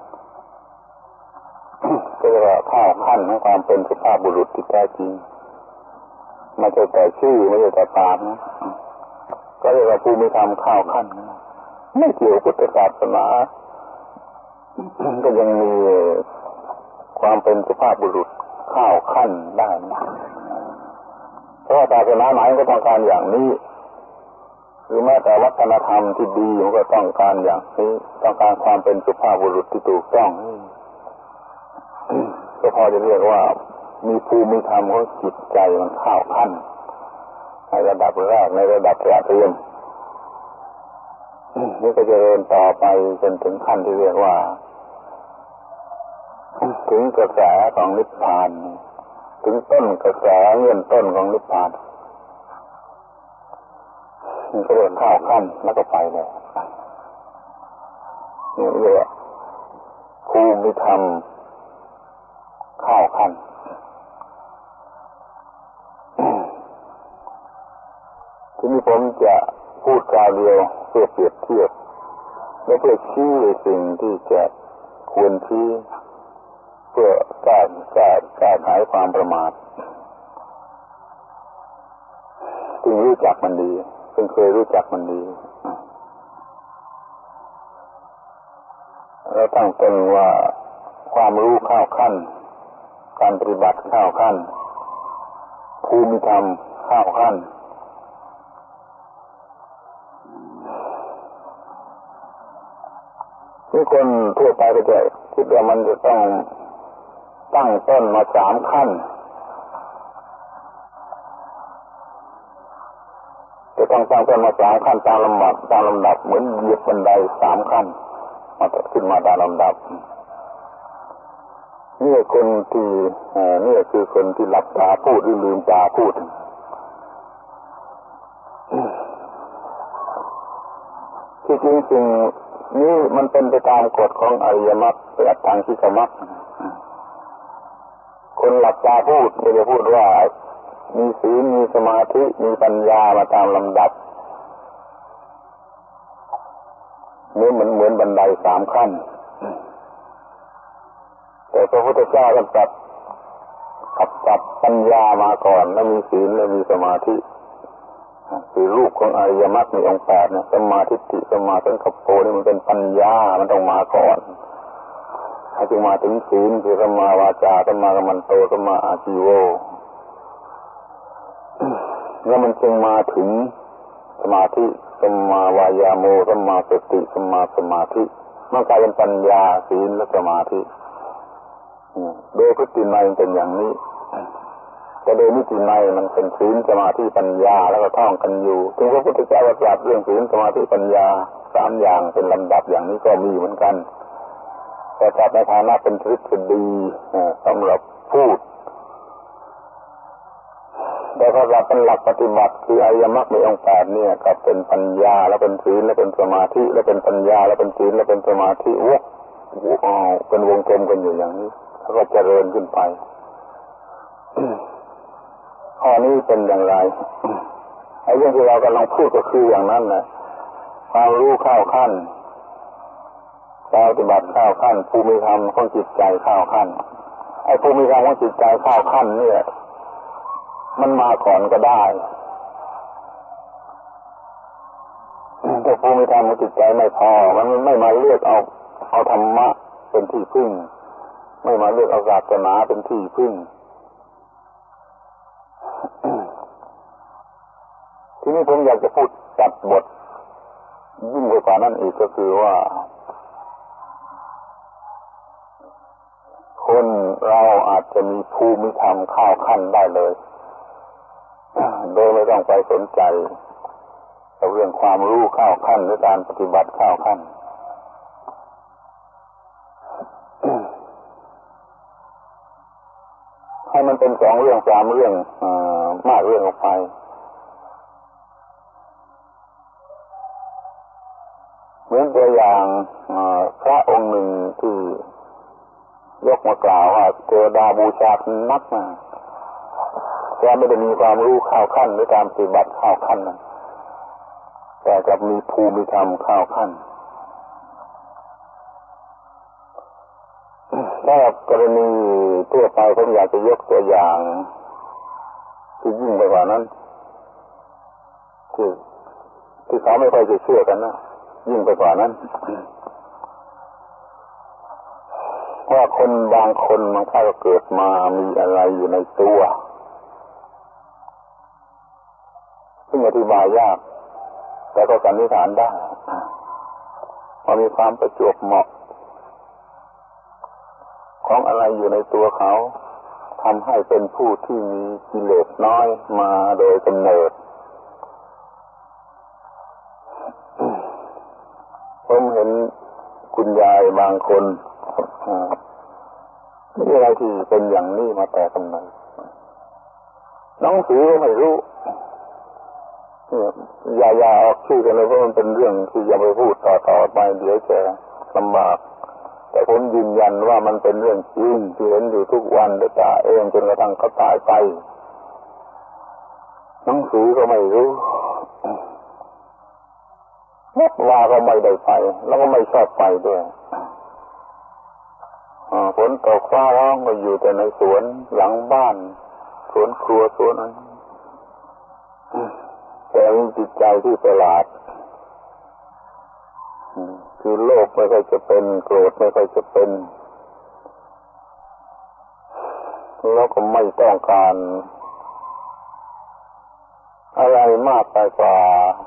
ก็เรียกว่าเข้าขั้นของความเป็นสุภาพบุรุษที่แท้จริงไม่ใช่แต่ชื่อไม่ใช่แต่ปากนะก็เรียกว่าภูมิธรรมเข้าขั้นไม่เกี่ยวพุทธศาสนาก็ยังมีความเป็นสุภาพบุรุษเข้าขั้นได้นะเพราะศาสนาไหนก็ต้องการอย่างนี้หรือแม้แต่วัฒนธรรมที่ดีมันก็ต้องการอย่างนี้ต้องการความเป็นสุภาพบุรุษที่ถูกต้องก็พอจะเรียกว่ามีภูมิธรรมของจิตใจมันเข้าขั้นในระดับแรกในระดับระเรียนนี่ก็จะเดินต่อไปจนถึงขั้นที่เรียกว่าถึงกระแสของนิพพานถึงต้นกระแสเงื่อนต้นของนิพพานก็เดินข้าวขั้นแล้วก็ไปเลยนี่เรียกว่าภูมิธรรมข้าวขั้นทีนี้ผมจะพูดคราวเดียวเพื่อเปรียบเทียบและเพื่อชี้สิ่งที่จะควรชี้เพื่อการแก้แก้ไขความประมาทซึ่งรู้จักมันดีซึ่งเคยรู้จักมันดีแล้วตั้งต้นว่าความรู้ข้าวขั้นการปฏิบัติข้าวขั้นภูมิธรรมข้าวขั้นที่คนทั่วไปก็จะคิดว่ามันจะต้องตั้งต้นมาสามขั้นจะต้องตั้งต้นมาสามขั้นตามลำดับตามลำดับเหมือนเหยียบบันไดสามขั้นมาขึ้นมาตามลำดับนี่คนที่นี่คือคนที่หลับตาพูดหรือลืมตาพูดที่จริงสิ่งนี้มันเป็นไปตามกฎของอริยมรรคหรืออัตถังคิกมรรคคนหลับตาพูดไม่ได้พูดว่ามีศีลมีสมาธิมีปัญญามาตามลำดับนี่เหมือนเหมือนบันไดสามขั้นแต่พระพุทธเจ้าท่านตรัสขับจับปัญญามาก่อนแล้วมีศีลแล้วมีสมาธิคือรูปของอริยมรรคมีองค์แปดเนี่ยสัมมาทิฏฐิสัมมาสังกัปโปนี่มันเป็นปัญญามันต้องมาก่อนให้จึงมาถึงศีลคือสัมมาวาจาสัมมากัมมันโตสัมมาอาชีโวแล้วมันจึงมาถึงสมาธิสัมมาวายาโมสัมมาสติสัมมาสมาธิมันกลายเป็นปัญญาศีลและสมาธิโดยพฤตินัยเป็นอย่างนี้แต่โดยนิตินัยมันเป็นศีลสมาธิปัญญาแล้วก็ท่องกันอยู่ถึงพระพุทธเจ้าตรัสเรื่องศีลสมาธิปัญญาสามอย่างเป็นลำดับอย่างนี้ก็มีเหมือนกันแต่ตรัสในฐานะเป็นทฤษฎีสำหรับพูดแต่ถ้าเราเป็นหลักปฏิบัติคืออริยมรรคในองค์แปดเนี่ยก็เป็นปัญญาแล้วเป็นศีลแล้วเป็นสมาธิแล้วเป็นปัญญาแล้วเป็นศีลแล้วเป็นสมาธิวกเป็นวงกลมกันอยู่อย่างนี้แล้วก็เจริญขึ้นไปข้อนี้เป็นอย่างไรไอ้เรื่องที่เรากำลังพูดก็คืออย่างนั้นแหละความรู้ข้าวขั้นการปฏิบัติข้าวขั้นภูมิธรรมของจิตใจข้าวขั้นไอ้ภูมิธรรมของจิตใจข้าวขั้นเนี่ยมันมาก่อนก็ได้แต่ภูมิธรรมของจิตใจไม่พอมันไม่มาเลือกเอาเอาธรรมะเป็นที่พึ่งไม่มาเลือกเอาศาสนาเป็นที่พึ่งทีนี้ผมอยากจะพูดตัดบทยิ่งกว่านั้นอีกก็คือว่าคนเราอาจจะมีภูมิธรรมข้าวขั้นได้เลยโดยไม่ต้องไปสนใจเรื่องความรู้ข้าวขั้นหรือการปฏิบัติข้าวขั้นให้มันเป็นสองเรื่องสามเรื่องมากเรื่องออกไปเหมือนตัวอย่างพระองค์หนึ่งที่ยกมากล่าวว่าเทวดาบูชานักนะแกไม่ได้มีความรู้ข้าวขั้นหรือการปฏิบัติข้าวขั้นนะแต่จะมีภูมิธรรมข้าวขั้นถ้ากรณีทั่วไปผมอยากจะยกตัวอย่างที่ยิ่งไปกว่านั้นที่ที่เขาไม่ค่อยจะเชื่อกันนะยิ่งไปกว่านั้นว่าคนบางคนบางท่านก็เกิดมามีอะไรอยู่ในตัวซึ่งอธิบายยากแต่ก็สันนิษฐานได้ว่ามีความประจวบเหมาะของอะไรอยู่ในตัวเขาทำให้เป็นผู้ที่มีกิเลสน้อยมาโดยกำเนิดผมเห็นคุณยายบางคนไม่มีอะไรที่เป็นอย่างนี้มาแต่กำเนิดหนังสือก็ไม่รู้อย่าอย่าออกชื่อกันเลยเพราะมันเป็นเรื่องที่อย่าไปพูดต่อต่อไปเดี๋ยวจะลำบากแต่ผมยืนยันว่ามันเป็นเรื่องจริงที่เห็นอยู่ทุกวันด้วยตาเองจนกระทั่งเขาตายไปหนังสือก็ไม่รู้ว่าก็ไม่ได้ไปแล้วก็ไม่ชอบไปด้วยฝนตกฟ้าร้องก็อยู่แต่ในสวนหลังบ้านสวนครัวสวนอะไรแต่มีจิตใจที่ประหลาดคือโลภไม่ค่อยจะเป็นโกรธไม่ค่อยจะเป็นแล้วก็ไม่ต้องการอะไรมากไปกว่า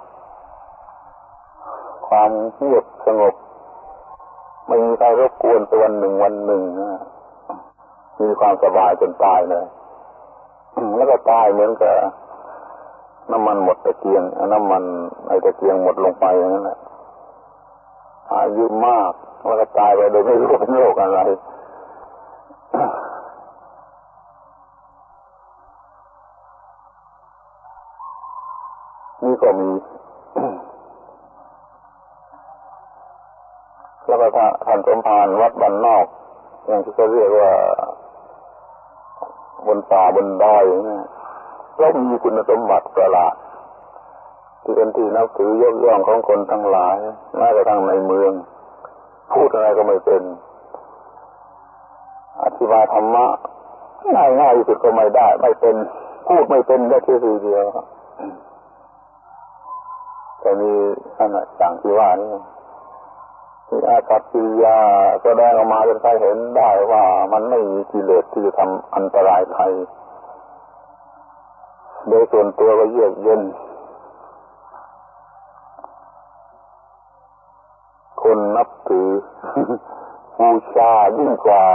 ความเงียบสงบไม่มีใครรบกวนไปวันหนึ่งวันหนึ่งมีความสบายจนตายเลยแล้วก็ตายเหมือนกับน้ำมันหมดตะเกียงน้ำมันในตะเกียงหมดลงไปอย่างนั้นแหละอายุมากแล้วก็ตายไปโดยไม่รู้เป็นโรคอะไรนี่ก็มีแล้วก็ท่านสมภารวัดบ้านนอกอย่างที่เขาเรียกว่าบนป่าบนดอยนี่แล้วมีคุณสมบัติประหลาดที่เป็นที่นับถือยกย่องของคนทั้งหลายแม้กระทั่งในเมืองพูดอะไรก็ไม่เป็นอธิบายธรรมะง่ายๆที่สุดก็ไม่ได้ไม่เป็นพูดไม่เป็นได้แค่ทีเดียวแต่มีอันนั้นอย่างที่ว่านี่มีอากัปกิริยาก็ได้ออกมาจนใครเห็นได้ว่ามันไม่มีกิเลสที่จะทำอันตรายใครโดยส่วนตัวก็เยือกเย็นคนนับถือบูชายิ่งกว่า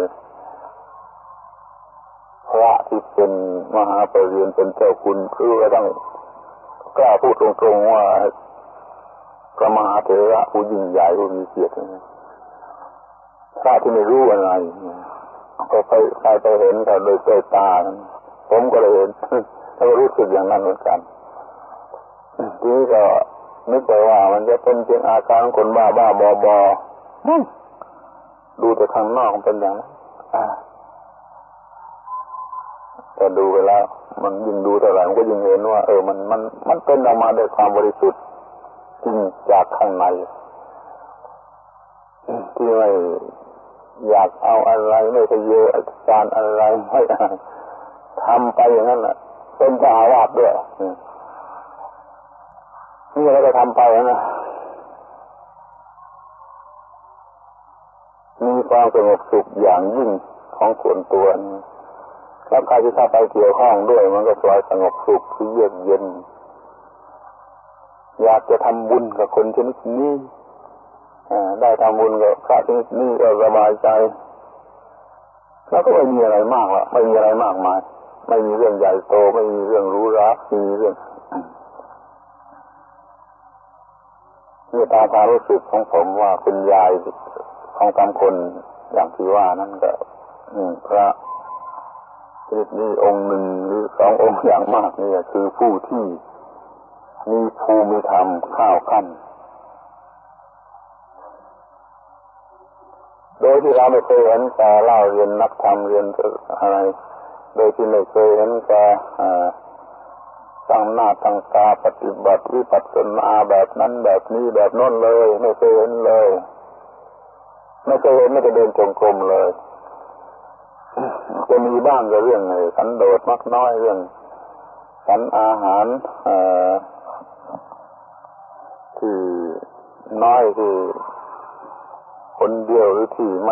พระที่เป็นมหาปริญญาเป็นเจ้าคุณคือก็ต้องกล้าพูดตรงๆว่าพระมหาเถระผู้ยิ่งใหญ่ผู้มีเกียรติพระที่ไม่รู้อะไรก็ไปใครไปเห็นเขาโดยสายตาผมก็เลยเห็นแล้วก็รู้สึกอย่างนั้นเหมือนกันทีนี้ก็นึกไปว่ามันจะเป็นเพียงอาการของคนบ้าบ้าบอบอดูแต่ข้างนอกมันเป็นอย่างนั้นแต่ดูไปแล้วมันยิ่งดูเท่าไหร่มันก็ยิ่งเห็นว่าเออมันมันมันเป็นออกมาด้วยความบริสุทธิ์จริงจากข้างในที่ไม่อยากเอาอะไรไม่ทะเยออาจารย์อะไรไม่ทำไปอย่างนั้นแหละเป็นเจ้าอาวาสด้วยนี่เราก็ทำไปนะมีความสงบสุขอย่างยิ่งของส่วนตัวนี่แล้วใครที่เข้าไปเกี่ยวข้องด้วยมันก็สวยสงบสุขที่เยือกเย็นอยากจะทำบุญกับคนชนิดนี้ได้ทำบุญกับพระชนิดนี้ก็สบายใจแล้วก็ไม่มีอะไรมากหรอกไม่มีอะไรมากมายไม่มีเรื่องใหญ่โตไม่มีเรื่องหรูหราไม่มีเรื่องนี่ตามความรู้สึกของผมว่าคุณยายของตามคนอย่างที่ว่านั่นก็พระชนิดนี้องค์หนึ่งหรือสององค์อย่างมากนี่คือผู้ที่มีภูมิธรรมข้าวขั้นโดยที่เราไม่เคยเห็นแกเล่าเรียนนักธรรมเรียนอะไรโดยที่ไม่เคยเห็นแกตั้งหน้าตั้งตาปฏิบัติวิปัสสนาแบบนั้นแบบนี้แบบโน้นเลยไม่เคยเห็นเลยไม่เคยเห็นไม่เคยเดินจงกรมเลยจะมีบ้างก็เรื่องสันโดษมักน้อยเรื่องฉันอาหารที่น้อยที่คนเดียวหรือที่ไม่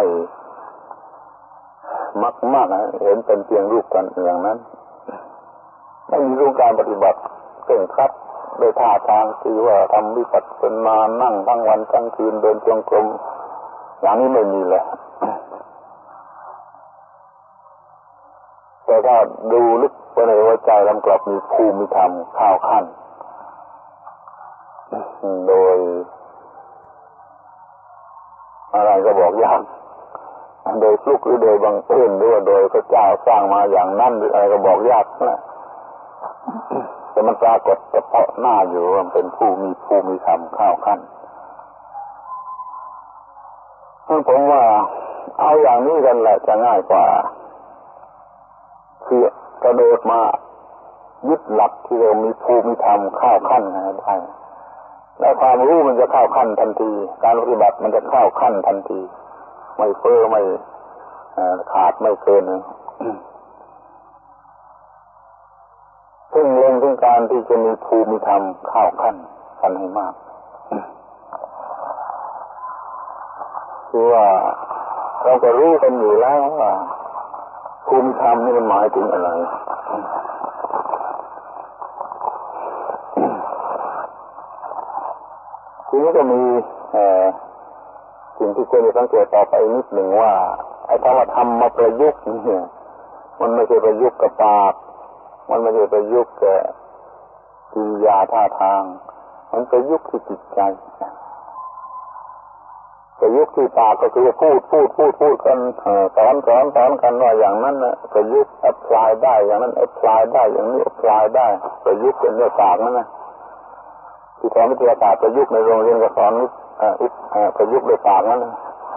มักมากเห็นเป็นเพียงรูปกันอย่างนั้นไม่มีรูปการปฏิบัติเคร่งครัดโดยท่าทางที่ว่าทำวิปัสสนานั่งทั้งวันทั้งคืนเดินจงกรมอย่างนี้ไม่มีเลยแต่ถ้าดูลึกไปในหัวใจแล้วกลับมีภูมิธรรมข้าวขั้นโดยอะไรก็บอกยากโดยฟลุกหรือโดยบังเอิญหรือว่าโดยพระเจ้าสร้างมาอย่างนั้นหรืออะไรก็บอกยากนะแต่มันปรากฏเฉพาะหน้าอยู่ว่าเป็นผู้มีภูมิธรรมเข้าขั้นผมว่าเอาอย่างนี้กันแหละจะง่ายกว่าคือกระโดดมายึดหลักที่เรามีภูมิธรรมเข้าขั้นได้แล้วความรู้มันจะเข้าขั้นทันทีการปฏิบัติมันจะเข้าขั้นทันทีไม่เฟ้อไม่ขาดไม่เกินซึ่งเล็งถึงการที่จะมีภูมิธรรมเข้าขั้นกันให้มากคือว่าเราก็รู้กันอยู่แล้วว่าภูมิธรรมนี่มันหมายถึงอะไรทีนี้ก็มีสิ่งที่ควรจะสังเกตต่อไปนิดหนึ่งว่าไอ้คำว่าธรรมมาประยุกต์นี่มันไม่ใช่ประยุกต์กับปากมันไม่ใช่ประยุกต์กับกิริยาท่าทางมันประยุกต์ที่จิตใจประยุกต์ที่ปากก็คือพูดพูดพูดพูดกันสอนสอนสอนกันว่าอย่างนั้นนะประยุกต์แอพพลายได้อย่างนั้นแอพพลายได้อย่างนี้แอพพลายได้ประยุกต์เป็นด้วยปากนั่นนะที่สอนวิทยาศาสตร์ประยุกต์ในโรงเรียนก็สอนประยุกต์ด้วยปากนั่นนะ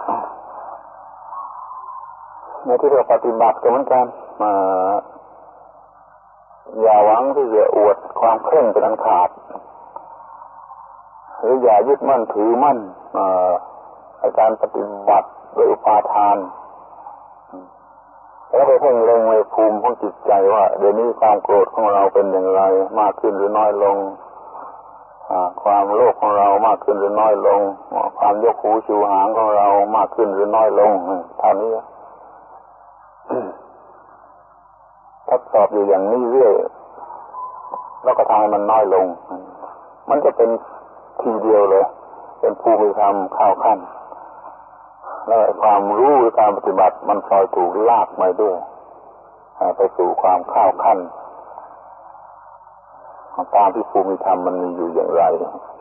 ในที่เราปฏิบัติก็เหมือนกันอย่าหวังที่จะอวดความเคร่งเป็นอันขาดหรืออย่ายึดมั่นถือมั่นในการปฏิบัติโดยอุปาทานแล้วไปเพ่งเล็งในภูมิของจิตใจว่าเดี๋ยวนี้ความโกรธของเราเป็นอย่างไรมากขึ้นหรือน้อยลงความโลภของเรามากขึ้นหรือน้อยลงความยกหูชูหางของเรามากขึ้นหรือน้อยลงเท่านี้ทดสอบอยู่อย่างนี้เรื่อยแล้วก็ทำให้มันน้อยลงมันจะเป็นทีเดียวเลยเป็นภูมิธรรมเข้าขั้นแล้วความรู้หรือการปฏิบัติมันพลอยถูกลากมาด้วยไปสู่ความเข้าขั้นตามที่ภูมิธรรมมันมีอยู่อย่างไร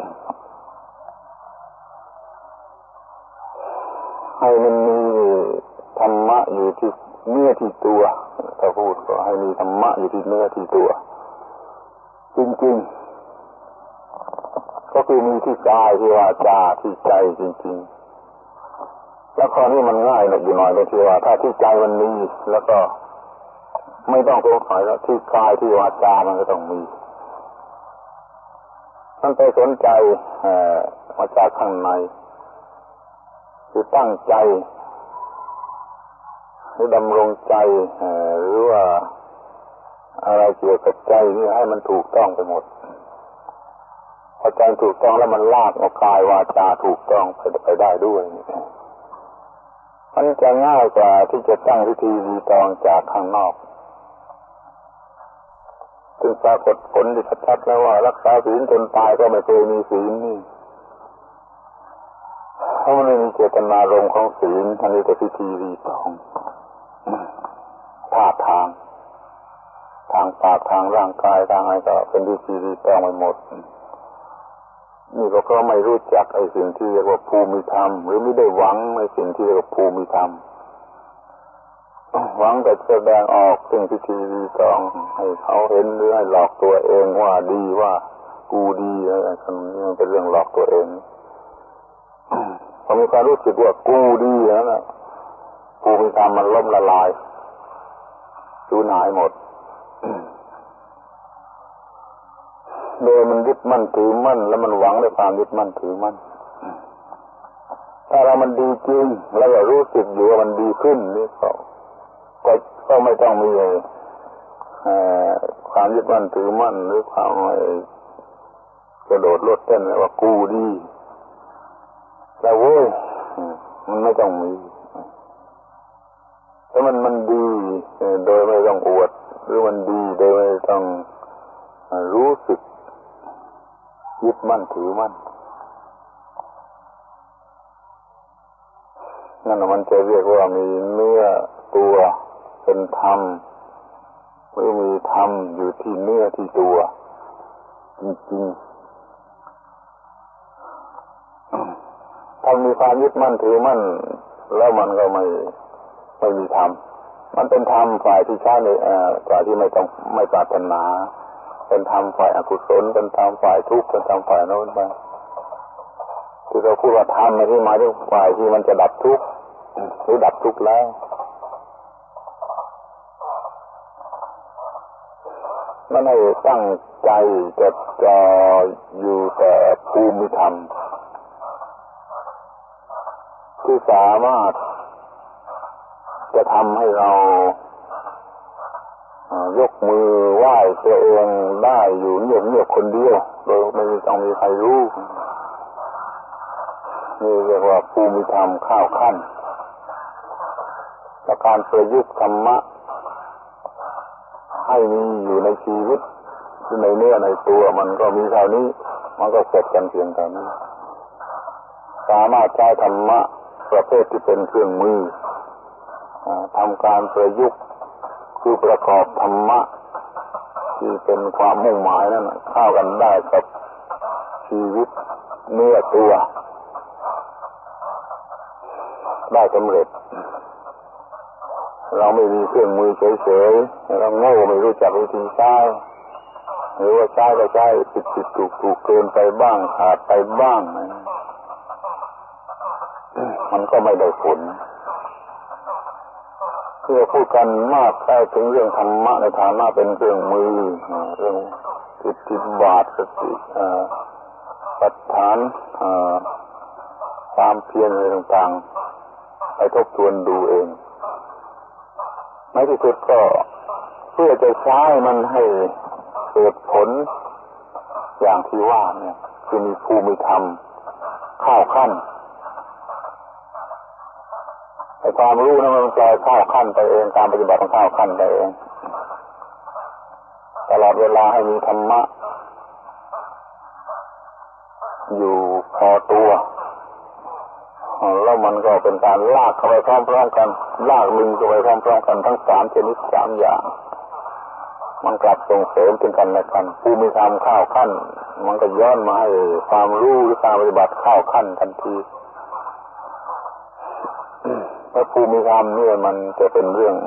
ให้มันมีธรรมะอยู่ที่เนื้อที่ตัวถ้าพูดก็ให้มีธรรมะอยู่ที่เนื้อที่ตัวจริงๆก็คือมีที่กายที่วาจาที่ใจจริงๆแล้วข้อนี้มันง่ายหน่อยอยู่หน่อยเลยที่ว่าถ้าที่ใจมันมีแล้วก็ไม่ต้องสงสัยแล้วที่กายที่วาจามันก็ต้องมีมันไปสนใจมาจากข้างในคือตั้งใจหรือดำรงใจหรือว่าอะไรเกี่ยวกับใจนี่ให้มันถูกต้องไปหมดพอใจถูกต้องแล้วมันลากเอากายวาจาถูกต้องไปไปได้ด้วยมันจะง่ายกว่าที่จะตั้งวิธีรีตองจากข้างนอกจึงปรากฏผลที่ชัดๆแล้วว่ารักษาศีลจนตายก็ไม่เคยมีศีลนี่เพราะมันไม่มีเจตนารมณ์ของศีลอันนี้แต่พิธีรีตองท่าทางทางปากทางร่างกายทางอะไรก็เป็นพิธีรีตองไปหมดนี่ก็เพราะไม่รู้จักไอ้สิ่งที่เรียกว่าภูมิธรรมหรือไม่ได้หวังในสิ่งที่เรียกว่าภูมิธรรมหวังแต่แสดงออกซึ่งพิธีรีตองให้เขาเห็นหรือให้หลอกตัวเองว่าดีว่ากูดีอะไรกันนี่มันเป็นเรื่องหลอกตัวเองพอมีความรู้สึกว่ากูดีแล้วนะภูมิธรรมมันล่มละลายสูญหายหมดโดยมันยึดมั่นถือมั่นแล้วมันหวังในความยึดมั่นถือมั่นถ้าเรามันดีจริงแล้วก็รู้สึกอยู่ว่ามันดีขึ้นนี่ก็ก็ก็ไม่ต้องมีความยึดมั่นถือมั่นหรือความกระโดดโลดเต้นว่ากูดีแล้วโว้ยมันไม่ต้องมีถ้ามันมันดีโดยไม่ต้องอวดหรือมันดีโดยไม่ต้องรู้สึกยึดมั่นถือมั่นนั่นมันจะเรียกว่ามีเนื้อตัวเป็นธรรมหรือมีธรรมอยู่ที่เนื้อที่ตัวจริงๆถ้ามีความยึดมั่นถือมั่นแล้วมันก็ไม่ไม่มีธรรมมันเป็นธรรมฝ่ายที่ใช้ในฝ่ายที่ไม่ต้องไม่ปรารถนาเป็นธรรมฝ่ายอกุศลเป็นธรรมฝ่ายทุกข์เป็นธรรมฝ่ายโน้นไปที่เราพูดว่าธรรมในที่หมายถึงฝ่ายที่มันจะดับทุกข์หรือดับทุกข์แล้วนั่นให้ตั้งใจจดจ่ออยู่แต่ภูมิธรรมที่สามารถจะทำให้เรายกมือไหว้ตัวเองได้อยู่เงียบๆคนเดียวโดยไม่ต้องมีใครรู้นี่เรียกว่าภูมิธรรมข้าวขั้นและการประยุกต์ธรรมะให้มีอยู่ในชีวิตในเนื้อในตัวมันก็มีเท่านี้มันก็เสร็จกันเพียงเท่านี้สามารถใช้ธรรมะประเภทที่เป็นเครื่องมือทำการประยุกต์คือประกอบธรรมะที่เป็นความมุ่งหมายนั้นเข้ากันได้กับชีวิตเนื้อตัวได้สำเร็จเราไม่มีเครื่องมือเฉยๆเราโง่ไม่รู้จักวิธีใช้หรือว่าใช้ก็ใช้ผิดๆถูกๆเกินไปบ้างขาดไปบ้างมันก็ไม่ได้ผลที่เราพูดกันมากแค่ถึงเรื่องธรรมะในฐานะเป็นเครื่องมือเรื่องอิทธิบาทสติปัฏฐานความเพียรอะไรต่างๆไปทบทวนดูเองในที่สุดก็เพื่อจะใช้มันให้เกิดผลอย่างที่ว่าเนี่ยคือมีภูมิธรรมเข้าขั้นไอ้ความรู้นั้นมันปล่อยเข้าขั้นไปเองการปฏิบัติมันเข้าขั้นไปเองตลอดเวลาให้มีธรรมะอยู่พอตัวแล้วมันก็เป็นการลากเข้าไปพร้อมๆกันลากลึงเข้าไปพร้อมๆกันทั้งสามชนิดสามอย่างมันกลับส่งเสริมกันและกันภูมิธรรมเข้าขั้นมันก็ย้อนมาให้ความรู้หรือการปฏิบัติเข้าขั้นทันทีเพราะภูมิธรรมนี่มันจะเป็นเรื่อง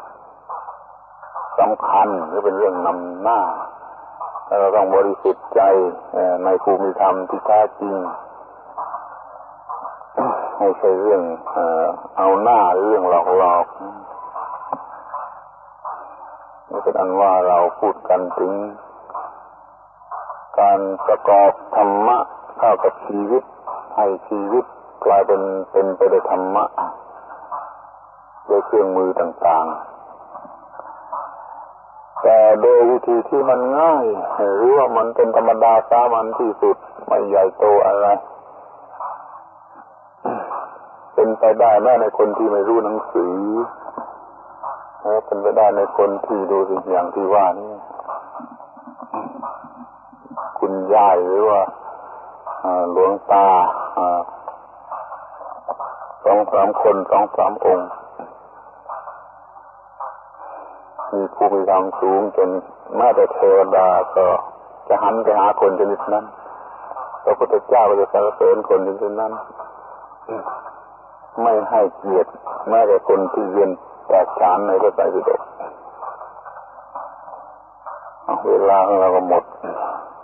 สำคัญหรือเป็นเรื่องนำหน้าเราต้องบริสุทธิ์ใจในภูมิธรรมที่แท้จริงไม่ใช่เรื่องเอาหน้าเรื่องหลอกๆนี่เป็นอันว่าเราพูดกันถึงการประกอบธรรมะเข้ากับชีวิตให้ชีวิตกลายเป็นเป็นไปด้วยธรรมะโดยเครื่องมือต่างๆแต่โดยวิธีที่มันง่ายหรือว่ามันเป็นธรรมดาสามัญที่สุดไม่ใหญ่โตอะไรเป็นไปได้แม้ในคนที่ไม่รู้หนังสือเป็นไปได้ในคนที่ดูสิ่งอย่างที่ว่านี่คุณยายหรือว่าหลวงตาสองสามคนสองสามองค์มีภูมิธรรมสูงจนแม้แต่เทวดาก็จะหันไปหาคนชนิดนั้นพระพุทธเจ้าก็จะสรรเสริญคนชนิดนั้นไม่ให้เกียรติแม้แต่คนที่เรียนแตกฉานในพระไตรปิฎกเวลาของเราก็หมด